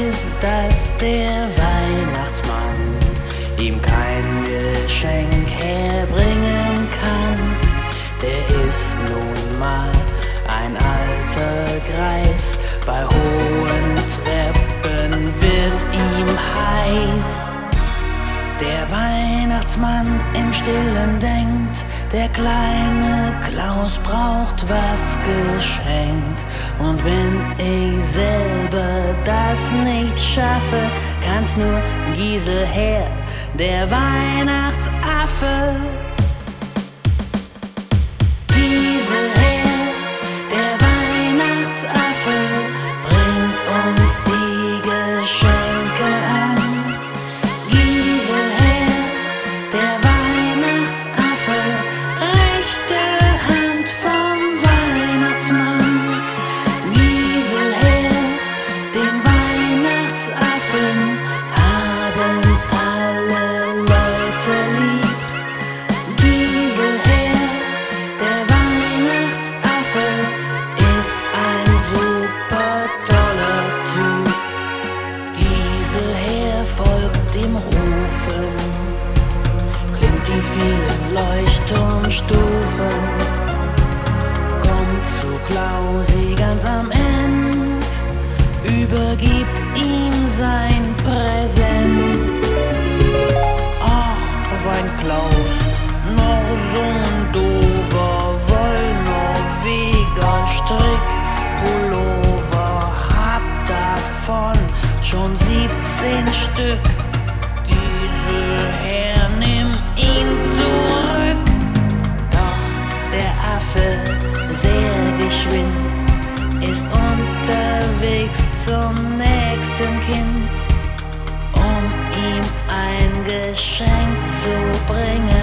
ist, dass der Weihnachtsmann ihm kein Geschenk herbringen kann. Der ist nun mal ein alter Greis, bei hohen Treppen wird ihm heiß. Der Weihnachtsmann im Stillen denkt, der kleine Klaus braucht was geschenkt. Und wenn ich selber das nicht schaffe, kann's nur Giselher, der Weihnachtsaffe. Giselher, der Weihnachtsaffe, bringt uns die Geschenke an. Giselher, der Weihnachtsaffe, rechte Hand vom Weihnachtsmann. Giselher, den Weihnachtsaffen haben alle Leute lieb. Giselher, der Weihnachtsaffe, ist ein super toller Typ. Giselher folgt dem Rufen, klimmt die vielen Leuchtturmstufen, kommt zu Klausi ganz am End, übergibt ihm sein Präsent. Ach, wein Klaus, noch so ein doofer Wollnorweger Strickpullover, hab davon schon 17 Stück. Giselher, nimm ihn zurück. Doch der Affe, sehr geschwind, ist unterwegs zum nächsten Kind, um ihm ein Geschenk zu bringen.